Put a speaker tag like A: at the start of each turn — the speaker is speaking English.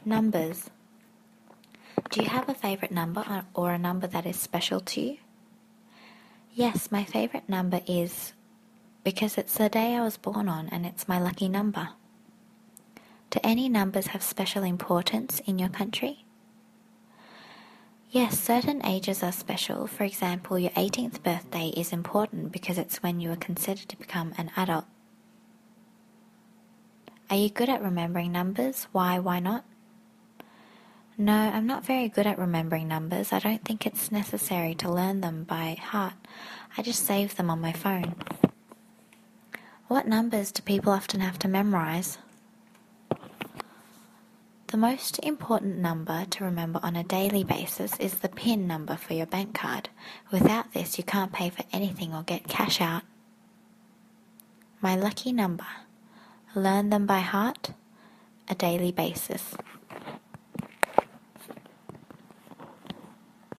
A: Numbers. Do you have a favorite number or a number that is special to you? Yes, my favorite number is because it's the day I was born on and it's my lucky number. Do any numbers have special importance in your country? Yes, certain ages are special. For example, your 18th birthday is important because it's when you are considered to become an adult. Are you good at remembering numbers? Why not? No, I'm not very good at remembering numbers. I don't think it's necessary to learn them by heart. I just save them on my phone. What numbers do people often have to memorize? The most important number to remember on a daily basis is the PIN number for your bank card. Without this, you can't pay for anything or get cash out. My lucky number. Learn them by heart, a daily basis.